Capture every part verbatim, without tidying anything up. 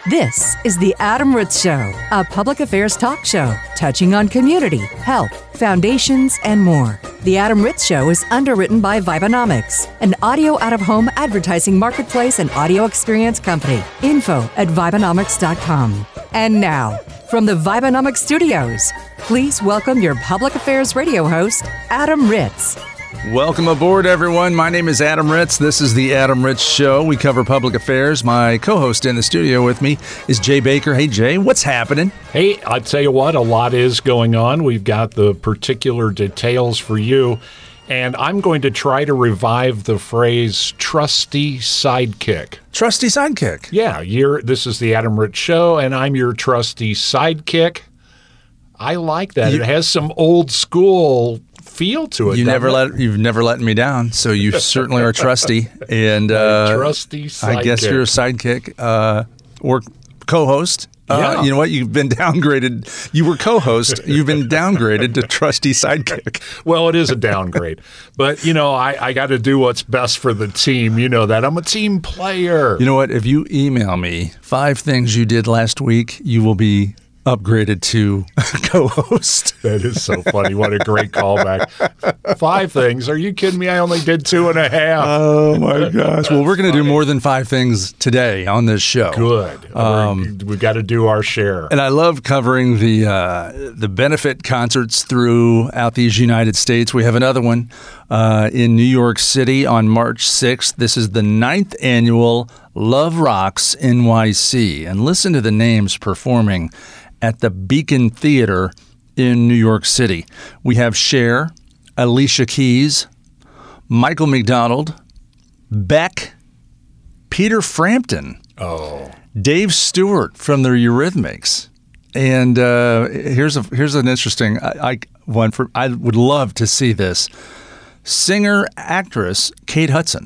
This is The Adam Ritz Show, a public affairs talk show touching on community, health, foundations, and more. The Adam Ritz Show is underwritten by Vibenomics, an audio out-of-home advertising marketplace and audio experience company. Info at Vibenomics dot com. And now, from the Vibenomics studios, please welcome your public affairs radio host, Adam Ritz. Welcome aboard, everyone. My name is Adam Ritz. This is the Adam Ritz Show. We cover public affairs. My co-host in the studio with me is Jay Baker. Hey, Jay, what's happening? Hey, I'll tell you what, a lot is going on. We've got the particular details for you, and I'm going to try to revive the phrase trusty sidekick. Trusty sidekick? Yeah, you're, this is the Adam Ritz Show, and I'm your trusty sidekick. I like that. You, it has some old school feel to it. You never let you've never let me down, so you certainly are trusty. And uh, trusty sidekick. I guess you're a sidekick uh, or co-host. Uh, yeah. You know what? You've been downgraded. You were co-host. You've been downgraded to trusty sidekick. Well, it is a downgrade. But, you know, I, I got to do what's best for the team. You know that. I'm a team player. You know what? If you email me five things you did last week, you will be upgraded to co-host. That is so funny. What a great callback. Five things. Are you kidding me? I only did two and a half. Oh, my gosh. Well, we're going to do more than five things today on this show. Good. Um, We've got to do our share. And I love covering the uh, the benefit concerts throughout these United States. We have another one uh, in New York City on March sixth. This is the ninth annual Love Rocks N Y C. And listen to the names performing at the Beacon Theater in New York City. We have Cher, Alicia Keys, Michael McDonald, Beck, Peter Frampton, oh, Dave Stewart from the Eurythmics. And uh, here's a here's an interesting I, I, one for I would love to see this. Singer actress Kate Hudson.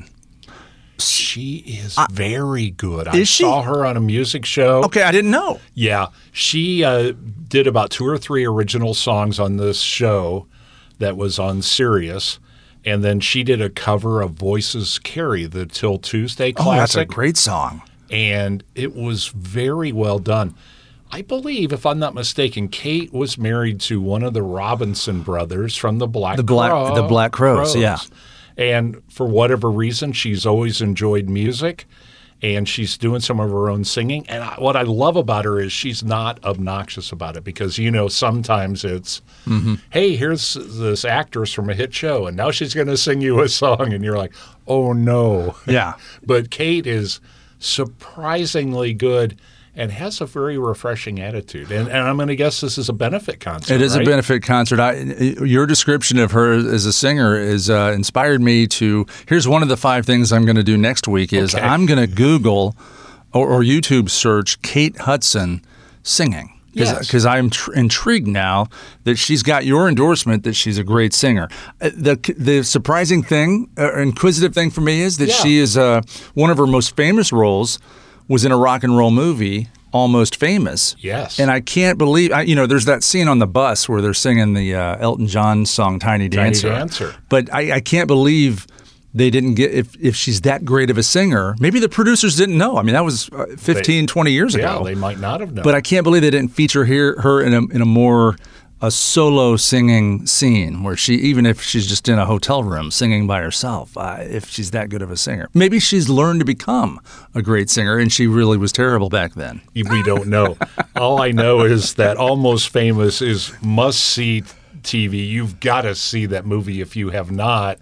She is very good. Is I she? saw her on a music show. Okay, I didn't know. Yeah. She uh, did about two or three original songs on this show that was on Sirius. And then she did a cover of Voices Carry, the Till Tuesday classic. Oh, that's a great song. And it was very well done. I believe, if I'm not mistaken, Kate was married to one of the Robinson brothers from the Black the Black Crow, the Black Crows, Crows. yeah. And for whatever reason, she's always enjoyed music, and she's doing some of her own singing. And I, what I love about her is she's not obnoxious about it because, you know, sometimes it's, mm-hmm. hey, here's this actress from a hit show, and now she's going to sing you a song, and you're like, oh, no. Yeah. But Kate is surprisingly good and has a very refreshing attitude. And, and I'm going to guess this is a benefit concert, It is right? a benefit concert. I, your description of her as a singer is uh, inspired me to – here's one of the five things I'm going to do next week is Okay. I'm going to Google or, or YouTube search Kate Hudson singing. Because Yes. I'm tr- intrigued now that she's got your endorsement that she's a great singer. Uh, The the surprising thing, uh, inquisitive thing for me is that Yeah. she is uh, one of her most famous roles was in a rock and roll movie, Almost Famous. Yes. And I can't believe, I, you know, there's that scene on the bus where they're singing the uh, Elton John song Tiny Dancer. Tiny Dancer. But I, I can't believe they didn't get, if, if she's that great of a singer, maybe the producers didn't know. I mean, that was uh, fifteen, They- twenty years Yeah, ago. they might not have known. But I can't believe they didn't feature her, her in a in a more a solo singing scene where she, even if she's just in a hotel room singing by herself, uh, if she's that good of a singer. Maybe she's learned to become a great singer and she really was terrible back then. We don't know. All I know is that Almost Famous is must-see T V. You've got to see that movie if you have not.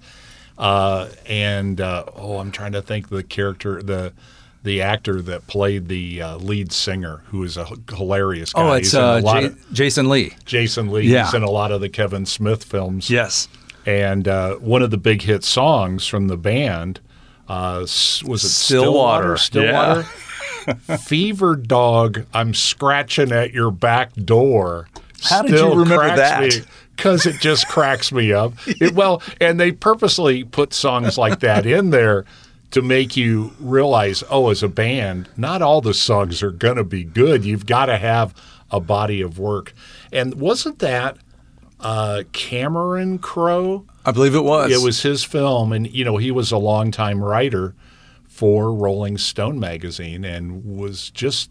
Uh, and, uh, oh, I'm trying to think the character, the the actor that played the uh, lead singer, who is a h- hilarious guy. Oh, it's He's in a uh, lot J- of- Jason Lee. Jason Lee. Yeah. He's in a lot of the Kevin Smith films. Yes. And uh, one of the big hit songs from the band uh, s- was it Stillwater. Stillwater? Stillwater? Fever Dog, I'm scratching at your back door. How did you remember that? Because it just cracks me up. It, well, and they purposely put songs like that in there to make you realize, oh, as a band, not all the songs are going to be good. You've got to have a body of work. And wasn't that uh, Cameron Crowe? I believe it was. It was his film, and you know he was a longtime writer for Rolling Stone magazine and was just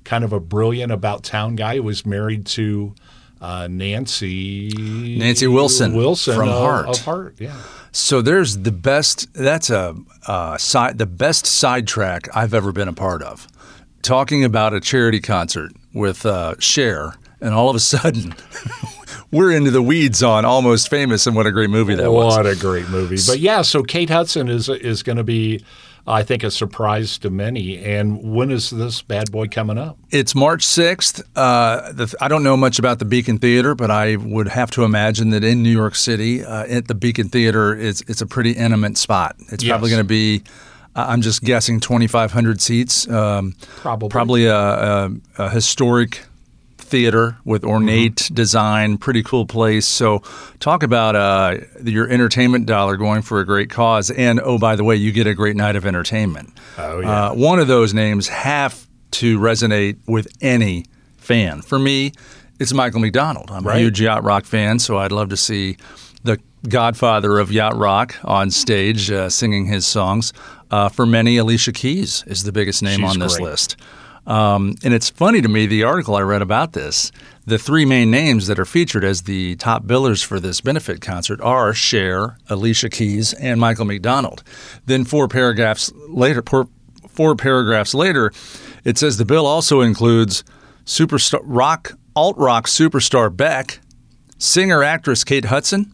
kind of a brilliant about-town guy who was married to uh, Nancy Nancy Wilson, Wilson from of, Heart. of Heart, yeah. So there's the best. That's a uh, side, the best sidetrack I've ever been a part of. Talking about a charity concert with uh, Cher, and all of a sudden, we're into the weeds on Almost Famous, and what a great movie that was. What a great movie! But yeah, so Kate Hudson is is going to be, I think, a surprise to many. And when is this bad boy coming up? It's March sixth. Uh, the, I don't know much about the Beacon Theater, but I would have to imagine that in New York City, uh, at the Beacon Theater, it's, it's a pretty intimate spot. It's Yes. probably going to be, uh, I'm just guessing, twenty-five hundred seats. Um, Probably. Probably a, a, a historic theater with ornate Mm-hmm. design, pretty cool place. So talk about uh, your entertainment dollar going for a great cause. And, oh, by the way, you get a great night of entertainment. Oh, yeah. Uh, one of those names have to resonate with any fan. For me, it's Michael McDonald. I'm Right. a huge yacht rock fan, so I'd love to see the godfather of yacht rock on stage uh, singing his songs. Uh, for many, Alicia Keys is the biggest name She's on this great. list. Um, and it's funny to me, the article I read about this, the three main names that are featured as the top billers for this benefit concert are Cher, Alicia Keys, and Michael McDonald. Then four paragraphs later, four, four paragraphs later, it says the bill also includes superstar rock, alt-rock superstar Beck, singer-actress Kate Hudson,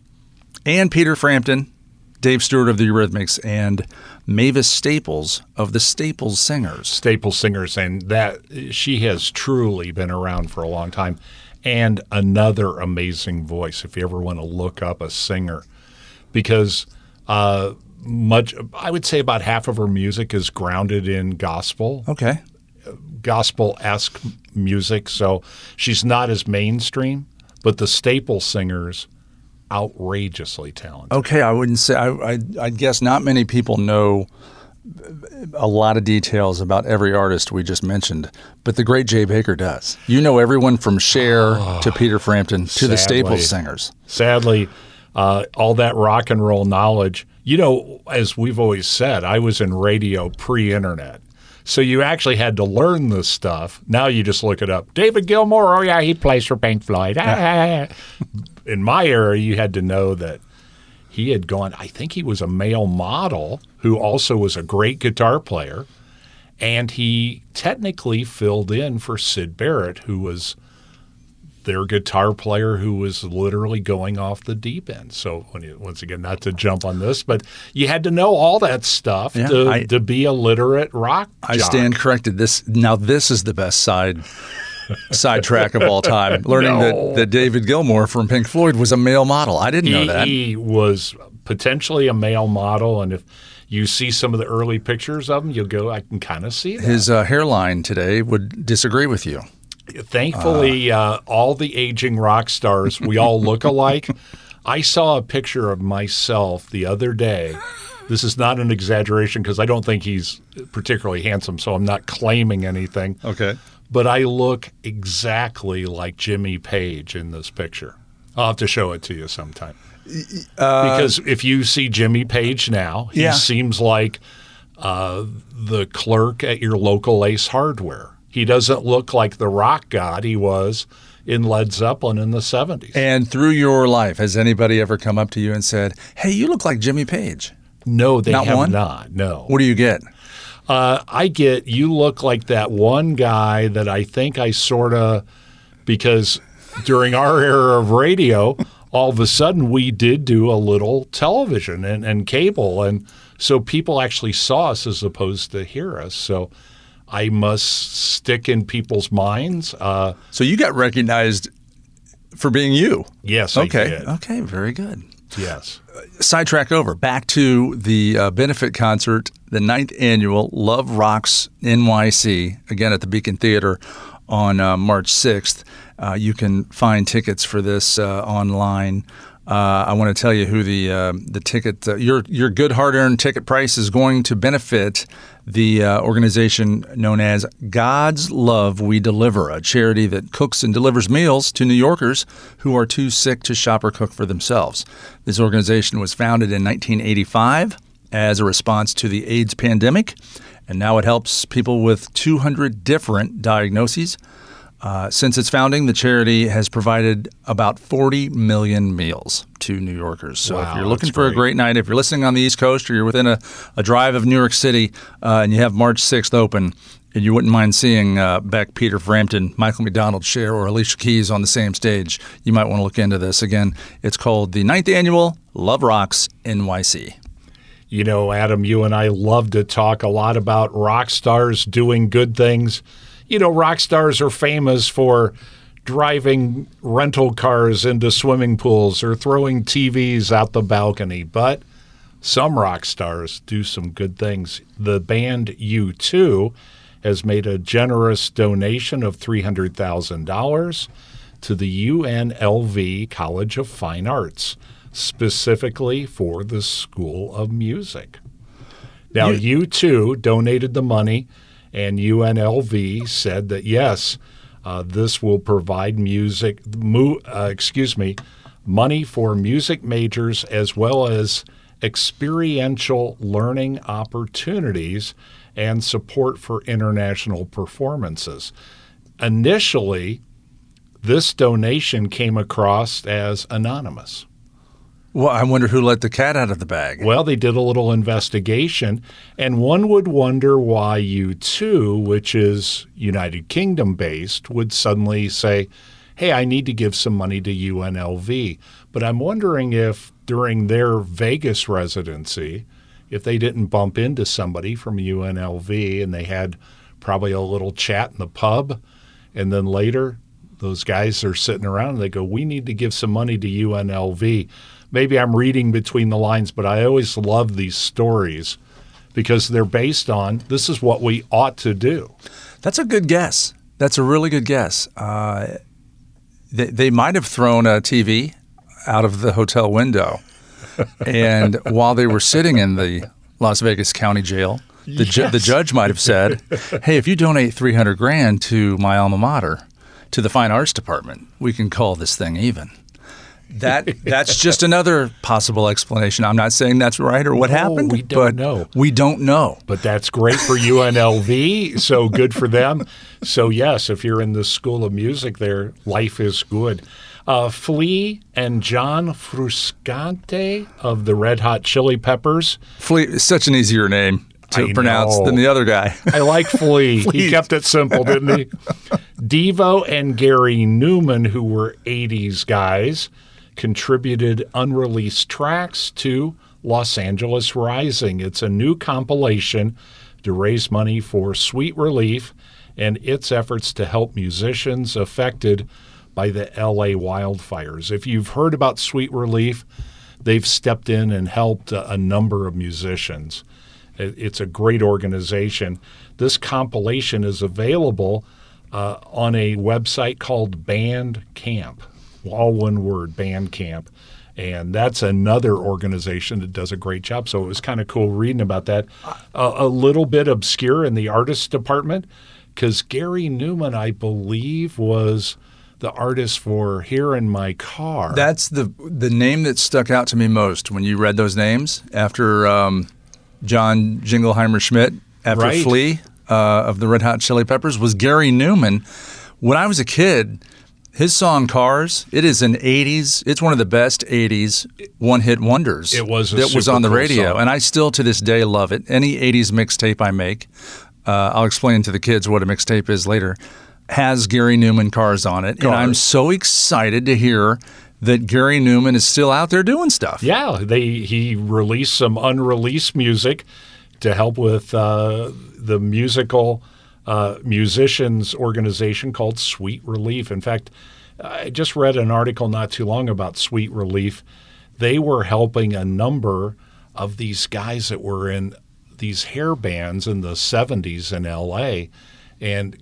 and Peter Frampton, Dave Stewart of the Eurythmics, and Mavis Staples of the Staples Singers. Staples Singers, and that she has truly been around for a long time. And another amazing voice, if you ever want to look up a singer, because uh, much, I would say about half of her music is grounded in gospel, Okay. gospel-esque music. So she's not as mainstream, but the Staples Singers, outrageously talented. Okay, I wouldn't say, I, I, I guess not many people know a lot of details about every artist we just mentioned, but the great Jay Baker does. You know everyone from Cher to Peter Frampton to the sadly. Staples Singers. Sadly, uh, all that rock and roll knowledge, you know, as we've always said, I was in radio pre-internet. So you actually had to learn this stuff. Now you just look it up. David Gilmour, oh yeah, he plays for Pink Floyd. In my era, you had to know that he had gone, I think he was a male model who also was a great guitar player. And he technically filled in for Syd Barrett, who was their guitar player who was literally going off the deep end. So when you, once again, not to jump on this, but you had to know all that stuff Yeah, to, I- to be a literate rock I jock. stand corrected. This now this is the best side sidetrack of all time. Learning No. that, that David Gilmour from Pink Floyd was a male model. I didn't know He, that. he was potentially a male model, and if you see some of the early pictures of him, you'll go, I can kind of see that. His uh, hairline today would disagree with you. Thankfully, uh, all the aging rock stars, we all look alike. I saw a picture of myself the other day. This is not an exaggeration because I don't think he's particularly handsome, so I'm not claiming anything. Okay. But I look exactly like Jimmy Page in this picture. I'll have to show it to you sometime. Because if you see Jimmy Page now, he Yeah. seems like uh, the clerk at your local Ace Hardware. He doesn't look like the rock god he was in Led Zeppelin in the seventies. And through your life, has anybody ever come up to you and said, hey, you look like Jimmy Page? No, they Not have one? not. No. What do you get? Uh, I get you look like that one guy that I think I sort of because during our era of radio, all of a sudden we did do a little television and, and cable, and so people actually saw us as opposed to hear us. So I must stick in people's minds. Uh, So you got recognized for being you. yes, I Okay. did. Okay, very good. Yes. Sidetrack over. Back to the uh, benefit concert, the ninth annual Love Rocks N Y C, again at the Beacon Theater on uh, March sixth. Uh, you can find tickets for this uh, online. Uh, I want to tell you who the uh, the ticket, uh, your your good hard-earned ticket price is going to benefit the uh, organization known as God's Love We Deliver, a charity that cooks and delivers meals to New Yorkers who are too sick to shop or cook for themselves. This organization was founded in nineteen eighty-five as a response to the AIDS pandemic, and now it helps people with two hundred different diagnoses. Uh, since its founding, the charity has provided about forty million meals to New Yorkers. So wow, if you're looking for great. a great night, if you're listening on the East Coast or you're within a, a drive of New York City uh, and you have March sixth open, and you wouldn't mind seeing uh, Beck, Peter Frampton, Michael McDonald, Cher, or Alicia Keys on the same stage, you might want to look into this. Again, it's called the ninth Annual Love Rocks N Y C. You know, Adam, you and I love to talk a lot about rock stars doing good things. You know, rock stars are famous for driving rental cars into swimming pools or throwing T Vs out the balcony. But some rock stars do some good things. The band U two has made a generous donation of three hundred thousand dollars to the U N L V College of Fine Arts, specifically for the School of Music. Now, you- U two donated the money, and U N L V said that, yes, uh, this will provide music, mo- uh, excuse me, money for music majors as well as experiential learning opportunities and support for international performances. Initially, this donation came across as anonymous. Well, I wonder who let the cat out of the bag. Well, they did a little investigation, and one would wonder why U two, which is United Kingdom based, would suddenly say, hey, I need to give some money to U N L V. But I'm wondering if during their Vegas residency, if they didn't bump into somebody from U N L V and they had probably a little chat in the pub, and then later those guys are sitting around and they go, we need to give some money to U N L V. Maybe I'm reading between the lines, but I always love these stories because they're based on this is what we ought to do. That's a good guess. That's a really good guess. Uh, they, they might have thrown a T V out of the hotel window. And while they were sitting in the Las Vegas County Jail, the, Yes. ju- the judge might have said, hey, if you donate three hundred grand to my alma mater, to the Fine Arts Department, we can call this thing even. That That's just another possible explanation. I'm not saying that's right or what No, happened, we don't but know. we don't know. But that's great for U N L V, so good for them. So, yes, if you're in the School of Music there, life is good. Uh, Flea and John Frusciante of the Red Hot Chili Peppers. Flea is such an easier name to I pronounce know. than the other guy. I like Flea. He Flea. kept it simple, didn't he? Devo and Gary Newman, who were eighties guys, contributed unreleased tracks to Los Angeles Rising. It's a new compilation to raise money for Sweet Relief and its efforts to help musicians affected by the L A wildfires. If you've heard about Sweet Relief, they've stepped in and helped a, a number of musicians. It, it's a great organization. This compilation is available uh, on a website called Bandcamp, all one word, Bandcamp. And that's another organization that does a great job. So it was kind of cool reading about that. Uh, a little bit obscure in the artist department because Gary Newman, I believe, was the artist for Here in My Car. That's the the name that stuck out to me most when you read those names after um, John Jingleheimer Schmidt, after Right. Flea uh, of the Red Hot Chili Peppers, was Gary Newman. When I was a kid, his song Cars, it is an eighties, it's one of the best eighties one-hit wonders. It was a that was super on the cool radio, song. and I still to this day love it. Any eighties mixtape I make, uh, I'll explain to the kids what a mixtape is later, has Gary Newman Cars on it. And I'm Cars. so excited to hear that Gary Newman is still out there doing stuff. Yeah, they he released some unreleased music to help with uh, the musical uh, musicians organization called Sweet Relief. In fact, I just read an article not too long about Sweet Relief. They were helping a number of these guys that were in these hair bands in the seventies in L A, and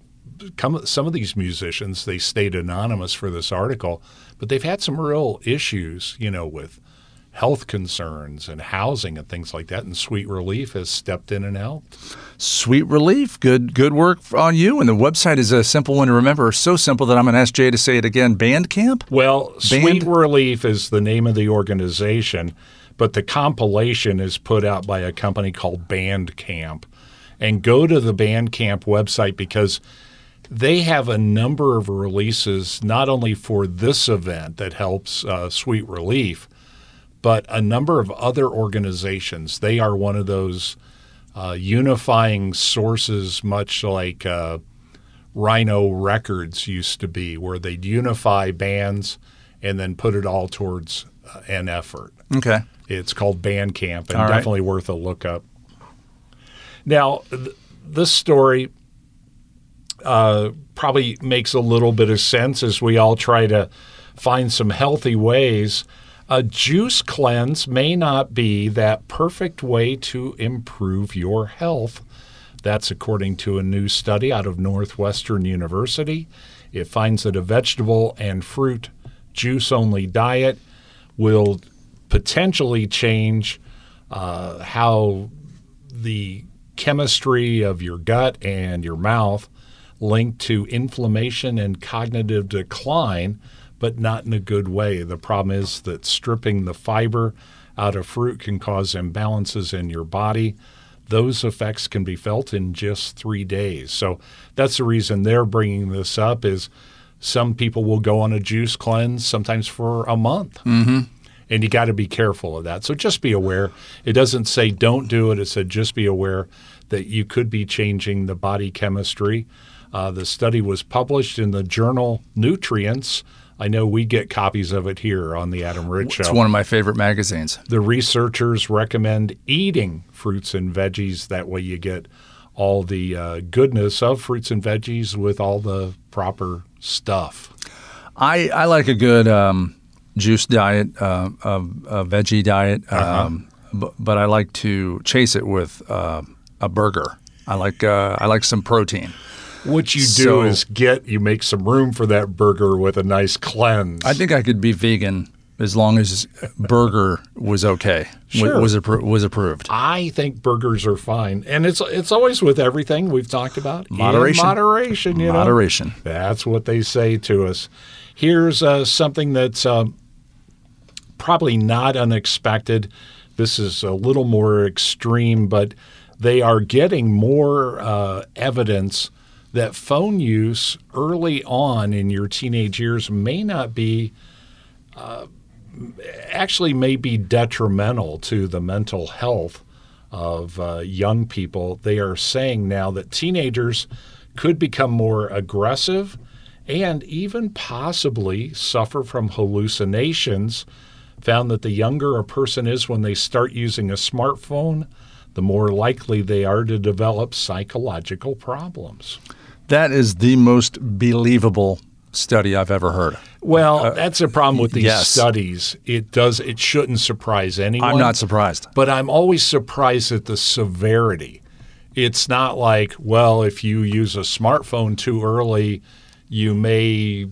come, some of these musicians, they stayed anonymous for this article, but they've had some real issues, you know, with health concerns and housing and things like that, and Sweet Relief has stepped in and helped. Sweet Relief. Good good work on you. And the website is a simple one to remember. So simple that I'm going to ask Jay to say it again. Bandcamp? Well, Band? Sweet Relief is the name of the organization, but the compilation is put out by a company called Bandcamp. And go to the Bandcamp website because they have a number of releases not only for this event that helps uh, Sweet Relief, but a number of other organizations. They are one of those uh, unifying sources, much like uh, Rhino Records used to be, where they'd unify bands and then put it all towards uh, an effort. Okay. It's called Bandcamp, and all right. definitely worth a look up. Now, th- this story uh, probably makes a little bit of sense as we all try to find some healthy ways. A juice cleanse may not be that perfect way to improve your health. That's according to a new study out of Northwestern University. It finds that a vegetable and fruit juice-only diet will potentially change uh, how the chemistry of your gut and your mouth linked to inflammation and cognitive decline, but not in a good way. The problem is that stripping the fiber out of fruit can cause imbalances in your body. Those effects can be felt in just three days. So that's the reason they're bringing this up is some people will go on a juice cleanse sometimes for a month. Mm-hmm. And you got to be careful of that. So just be aware. It doesn't say don't do it. It said just be aware that you could be changing the body chemistry. Uh, the study was published in the journal Nutrients. I know we get copies of it here on the Adam Ritz Show. It's one of my favorite magazines. The researchers recommend eating fruits and veggies. That way you get all the uh, goodness of fruits and veggies with all the proper stuff. I, I like a good um, juice diet, uh, a, a veggie diet, Uh-huh. um, but, but I like to chase it with uh, a burger. I like uh, I like some protein. What you do So- is get you make some room for that burger with a nice cleanse. I think I could be vegan as long as burger was okay, Sure. was appro- was approved. I think burgers are fine, and it's it's always with everything we've talked about. Moderation. In moderation, you know. Moderation. That's what they say to us. Here's uh, something that's um, probably not unexpected. This is a little more extreme, but they are getting more uh, evidence that phone use early on in your teenage years may not be uh, actually may be detrimental to the mental health of uh, young people. They are saying now that teenagers could become more aggressive and even possibly suffer from hallucinations. Found that the younger a person is when they start using a smartphone, the more likely they are to develop psychological problems. That is the most believable study I've ever heard. Well, that's a problem with these yes. studies. It does. It shouldn't surprise anyone. I'm not surprised. But I'm always surprised at the severity. It's not like, well, if you use a smartphone too early, you may,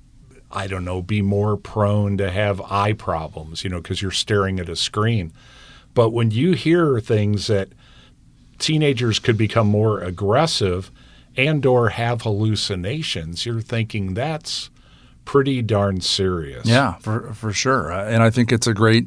I don't know, be more prone to have eye problems, you know, because you're staring at a screen. But when you hear things that teenagers could become more aggressive and or have hallucinations, you're thinking that's pretty darn serious. Yeah, for for sure. Uh, and I think it's a great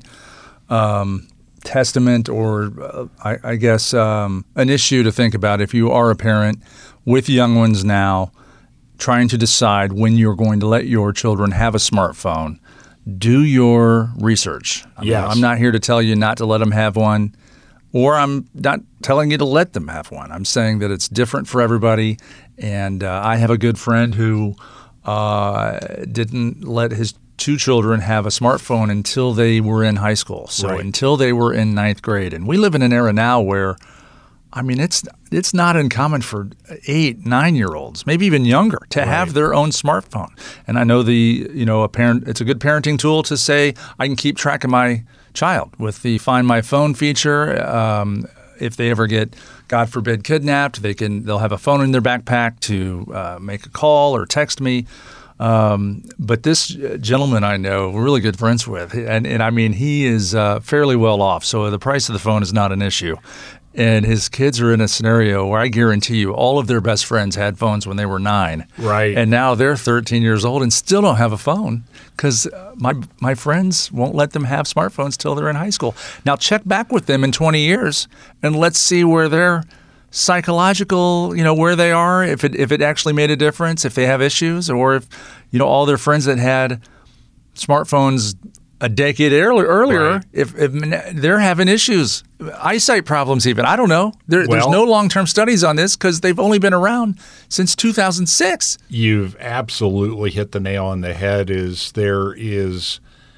um, testament or, uh, I, I guess, um, an issue to think about if you are a parent with young ones now trying to decide when you're going to let your children have a smartphone. Do your research. I mean, Yes. I'm not here to tell you not to let them have one, or I'm not telling you to let them have one. I'm saying that it's different for everybody. And uh, I have a good friend who uh, didn't let his two children have a smartphone until they were in high school. So Right. until they were in ninth grade. And we live in an era now where, I mean, it's it's not uncommon for eight, nine-year-olds, maybe even younger, to Right. have their own smartphone. And I know the, you know, a parent, it's a good parenting tool to say, I can keep track of my child with the Find My Phone feature. Um, if they ever get, God forbid, kidnapped, they can they'll have a phone in their backpack to uh, make a call or text me. Um, but this gentleman I know, we're really good friends with, and, and I mean, he is uh, fairly well off, so the price of the phone is not an issue. and his kids are in a scenario where I guarantee you all of their best friends had phones when they were nine. Right. And now they're thirteen years old and still don't have a phone because my my friends won't let them have smartphones till they're in high school. Now check back with them in twenty years and let's see where their psychological, you know, where they are, if it if it actually made a difference, if they have issues, or if, you know, all their friends that had smartphones a decade earlier, earlier Right. if, if they're having issues, eyesight problems even. I don't know. There, Well, there's no long-term studies on this because they've only been around since two thousand six. You've absolutely hit the nail on the head. Is there is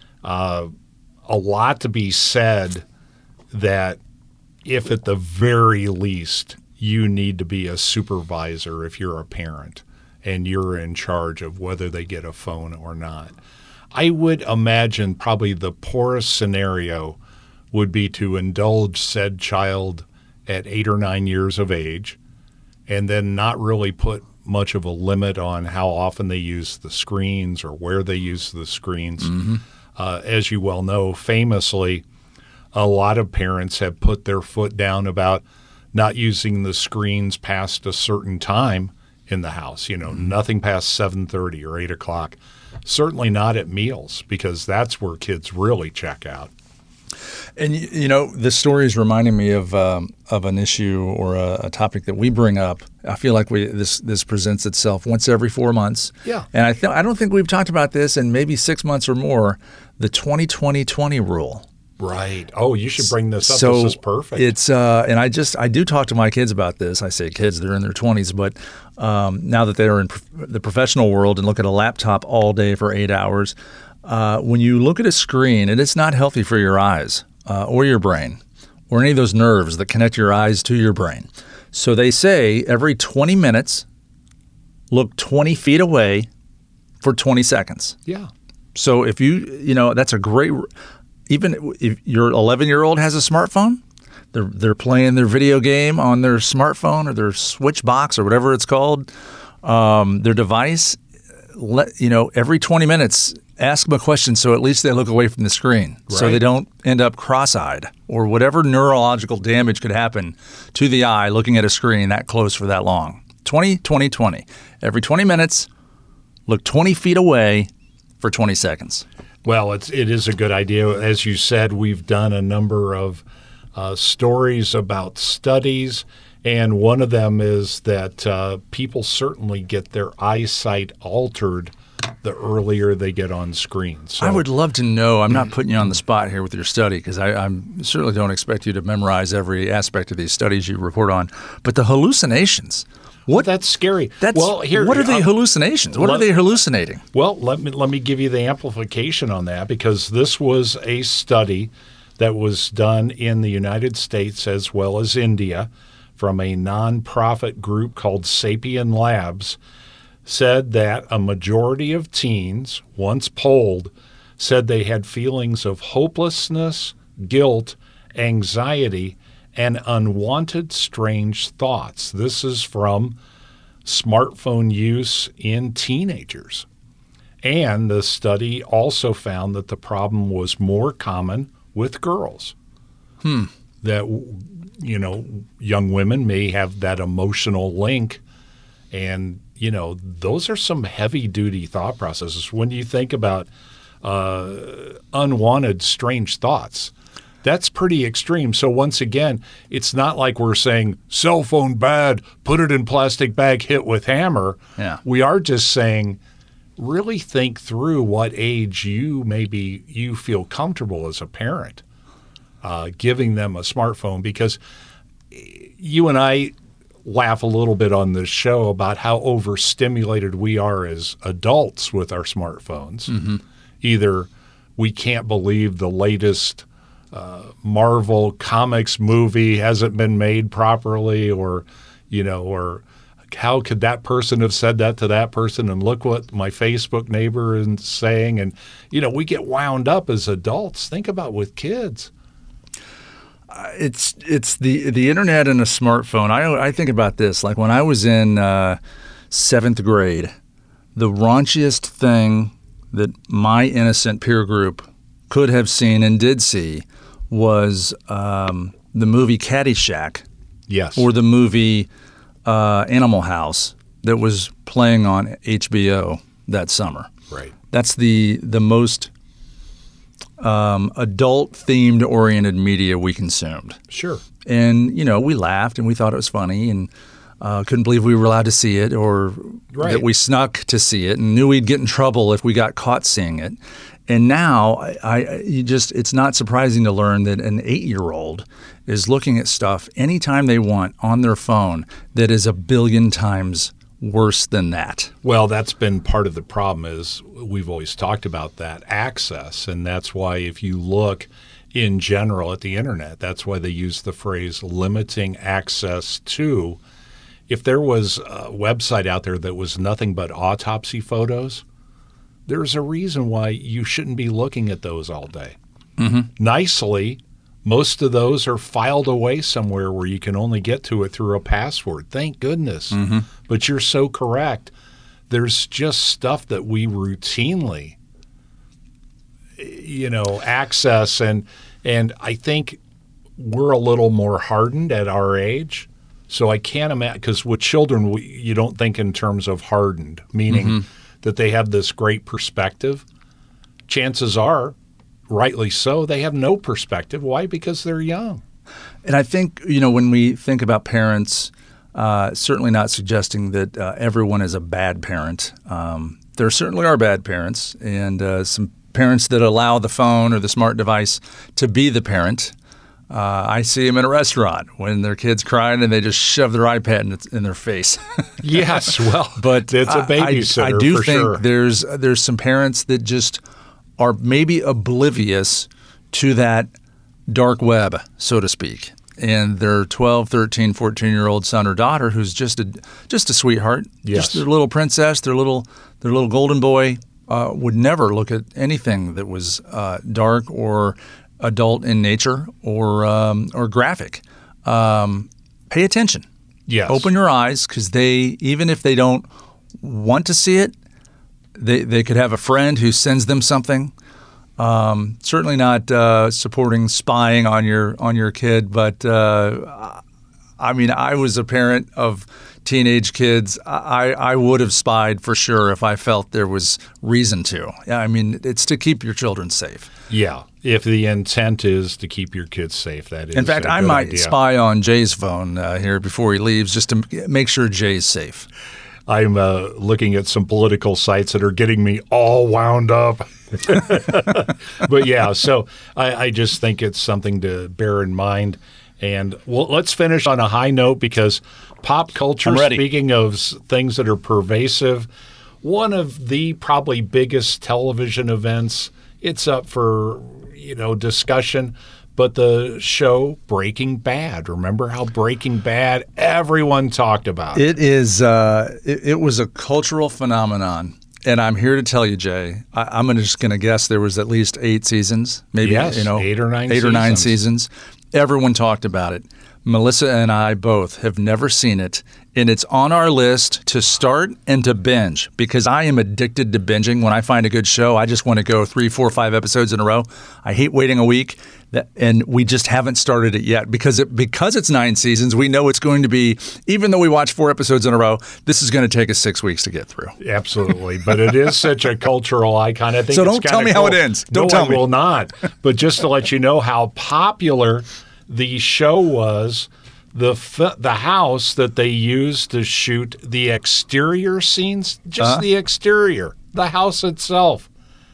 uh, a lot to be said that if at the very least you need to be a supervisor if you're a parent and you're in charge of whether they get a phone or not. I would imagine probably the poorest scenario would be to indulge said child at eight or nine years of age and then not really put much of a limit on how often they use the screens or where they use the screens. Mm-hmm. Uh, as you well know, famously, a lot of parents have put their foot down about not using the screens past a certain time in the house. You know, mm-hmm. nothing past seven thirty or eight o'clock. Certainly not at meals, because that's where kids really check out. And, you know, this story is reminding me of um, of an issue or a, a topic that we bring up. I feel like we this this presents itself once every four months. Yeah. And I th- I don't think we've talked about this in maybe six months or more, the twenty twenty twenty rule. Right. Oh, you should bring this up. So this is perfect. It's uh, and I just I do talk to my kids about this. I say kids, they're in their twenties, but um, now that they're in prof- the professional world and look at a laptop all day for eight hours, uh, when you look at a screen, and it's not healthy for your eyes uh, or your brain or any of those nerves that connect your eyes to your brain. So they say every twenty minutes, look twenty feet away for twenty seconds. Yeah. So if you you know that's a great. Even if your eleven-year-old has a smartphone, they're they're playing their video game on their smartphone or their Switch box or whatever it's called, um, their device. Let you know every twenty minutes, ask them a question so at least they look away from the screen, right. So they don't end up cross-eyed or whatever neurological damage could happen to the eye looking at a screen that close for that long. twenty, twenty, twenty. Every twenty minutes, look twenty feet away for twenty seconds. Well, it's, it is a good idea. As you said, we've done a number of uh, stories about studies, and one of them is that uh, people certainly get their eyesight altered the earlier they get on screen. So, I would love to know. I'm not putting you on the spot here with your study because I I'm, certainly don't expect you to memorize every aspect of these studies you report on, but the hallucinations. What? That's scary. That's, well, here, what are the um, hallucinations? What let, are they hallucinating? Well, let me let me give you the amplification on that, because this was a study that was done in the United States as well as India from a nonprofit group called Sapien Labs, said that a majority of teens, once polled, said they had feelings of hopelessness, guilt, anxiety, and unwanted strange thoughts. This is from smartphone use in teenagers. And the study also found that the problem was more common with girls. Hmm. That, you know, young women may have that emotional link. And, you know, those are some heavy-duty thought processes. When you think about uh, unwanted strange thoughts, that's pretty extreme. So once again, it's not like we're saying cell phone bad, put it in plastic bag, hit with hammer. Yeah. We are just saying really think through what age you maybe you feel comfortable as a parent uh, giving them a smartphone, because you and I laugh a little bit on this show about how overstimulated we are as adults with our smartphones. Mm-hmm. Either we can't believe the latest Uh, Marvel Comics movie hasn't been made properly, or, you know, or how could that person have said that to that person, and look what my Facebook neighbor is saying. And, you know, we get wound up as adults. Think about with kids. Uh, it's it's the the internet and a smartphone. I I think about this. Like when I was in uh, seventh grade, the raunchiest thing that my innocent peer group could have seen and did see was um, the movie Caddyshack Yes. or the movie uh, Animal House that was playing on H B O that summer. Right. That's the the most um, adult-themed oriented media we consumed. Sure. And, you know, we laughed and we thought it was funny and uh, couldn't believe we were allowed to see it or Right. that we snuck to see it and knew we'd get in trouble if we got caught seeing it. And now I, I you just it's not surprising to learn that an eight-year-old is looking at stuff anytime they want on their phone that is a billion times worse than that. Well, that's been part of the problem is we've always talked about that access. And that's why if you look in general at the internet, that's why they use the phrase limiting access to. If there was a website out there that was nothing but autopsy photos, there's a reason why you shouldn't be looking at those all day. Mm-hmm. Nicely, most of those are filed away somewhere where you can only get to it through a password. Thank goodness. Mm-hmm. But you're so correct. There's just stuff that we routinely, you know, access. And, and I think we're a little more hardened at our age. So I can't imagine, because with children, we, you don't think in terms of hardened, meaning mm-hmm. that they have this great perspective. Chances are, rightly so, they have no perspective. Why? Because they're young. And I think, you know, when we think about parents, uh, certainly not suggesting that uh, everyone is a bad parent. Um, there certainly are bad parents and uh, some parents that allow the phone or the smart device to be the parent. Uh, I see them in a restaurant when their kid's crying and they just shove their iPad in, in their face. Yes, well, but it's a babysitter I, I, I do for think sure. there's there's some parents that just are maybe oblivious to that dark web, so to speak, and their twelve, thirteen, fourteen-year-old son or daughter who's just a just a sweetheart, yes. just their little princess, their little their little golden boy, uh, would never look at anything that was uh, dark or adult in nature or um, or graphic. Um, pay attention. Yes. Open your eyes, because they, even if they don't want to see it, they they could have a friend who sends them something. Um, certainly not uh, supporting spying on your on your kid, but uh, I mean, I was a parent of teenage kids. I, I would have spied for sure if I felt there was reason to. I mean, it's to keep your children safe. Yeah. If the intent is to keep your kids safe, that is. In fact, a I good might idea. spy on Jay's phone uh, here before he leaves, just to make sure Jay's safe. I'm uh, looking at some political sites that are getting me all wound up. But yeah, so I, I just think it's something to bear in mind. And well, let's finish on a high note, because pop culture, I'm ready. Speaking of s- things that are pervasive, one of the probably biggest television events, it's up for, you know, discussion, but the show Breaking Bad. Remember how Breaking Bad, everyone talked about? It is. Uh, it, it was a cultural phenomenon. And I'm here to tell you, Jay, I, I'm gonna just going to guess there was at least eight seasons, maybe Yes, you know, eight or nine eight seasons. or nine seasons. Everyone talked about it. Melissa and I both have never seen it, and it's on our list to start and to binge, because I am addicted to binging. When I find a good show, I just want to go three, four, five episodes in a row. I hate waiting a week, that, and we just haven't started it yet because it because it's nine seasons. We know it's going to be, even though we watch four episodes in a row, this is going to take us six weeks to get through. Absolutely, but it is such a cultural icon. I think So it's don't kinda tell me how cool. it ends. Don't no, tell I me. will not. But just to let you know how popular the show was, the f- the house that they used to shoot the exterior scenes, just Uh-huh. the exterior, the house itself.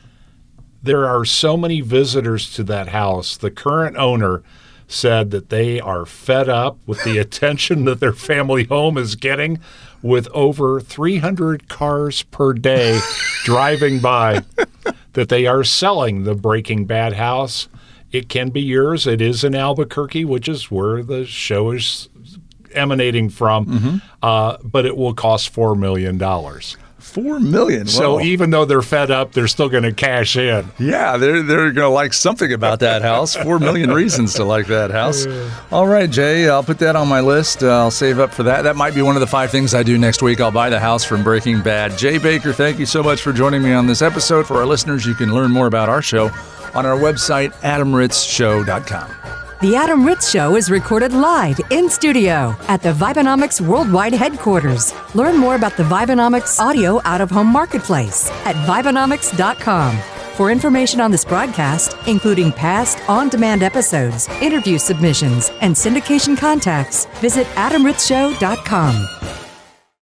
There are so many visitors to that house. The current owner said that they are fed up with the attention that their family home is getting, with over three hundred cars per day driving by, that they are selling the Breaking Bad house. It can be yours. It is in Albuquerque, which is where the show is emanating from, Mm-hmm. uh, but it will cost four million dollars. Four million. So Whoa. even though they're fed up, they're still going to cash in. Yeah, they're they're going to like something about that house. Four million reasons to like that house. All right, Jay, I'll put that on my list. Uh, I'll save up for that. That might be one of the five things I do next week. I'll buy the house from Breaking Bad. Jay Baker, thank you so much for joining me on this episode. For our listeners, you can learn more about our show on our website, adam ritz show dot com. The Adam Ritz Show is recorded live in studio at the Vibenomics Worldwide Headquarters. Learn more about the Vibenomics Audio Out-of-Home Marketplace at Vibenomics dot com. For information on this broadcast, including past on-demand episodes, interview submissions, and syndication contacts, visit Adam Ritz Show dot com.